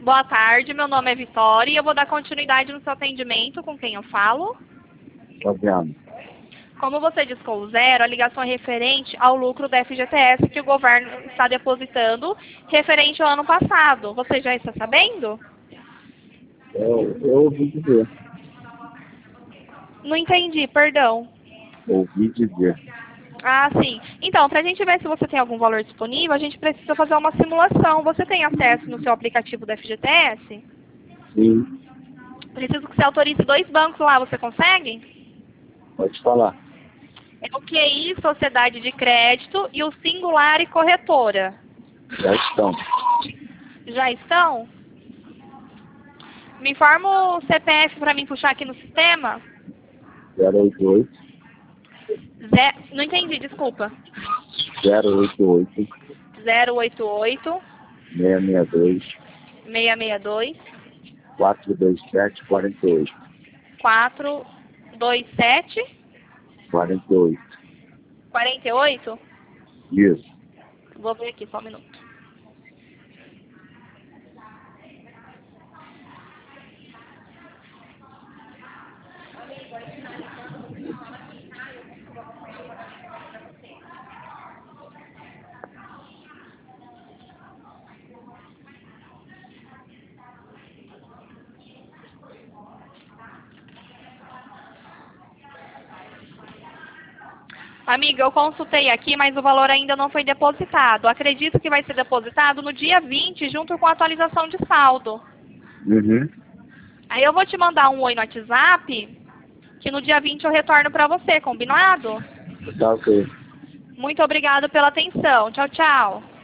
Boa tarde, meu nome é Vitória e eu vou dar continuidade no seu atendimento. Com quem eu falo? Fabiano. Como você discou zero, a ligação é referente ao lucro da FGTS que o governo está depositando referente ao ano passado. Você já está sabendo? Eu ouvi dizer. Não entendi, perdão. Ouvi dizer. Ah, sim. Então, para a gente ver se você tem algum valor disponível, a gente precisa fazer uma simulação. Você tem acesso no seu aplicativo da FGTS? Sim, Preciso que você autorize 2 bancos lá, você consegue? pode falar. É o QI, Sociedade de Crédito, e o Singular e Corretora. Já estão. Já estão? Me informa o CPF para mim puxar aqui no sistema. 088 Não entendi, desculpa. 088 088 662 662 427 48 427 48. 48? Isso. Vou ver aqui, só um minuto. Amiga, eu consultei aqui, mas o valor ainda não foi depositado. Acredito que vai ser depositado no dia 20, junto com a atualização de saldo. Uhum. Aí eu vou te mandar um oi no WhatsApp, que no dia 20 eu retorno para você, combinado? Tá ok. Muito obrigada pela atenção. Tchau, tchau.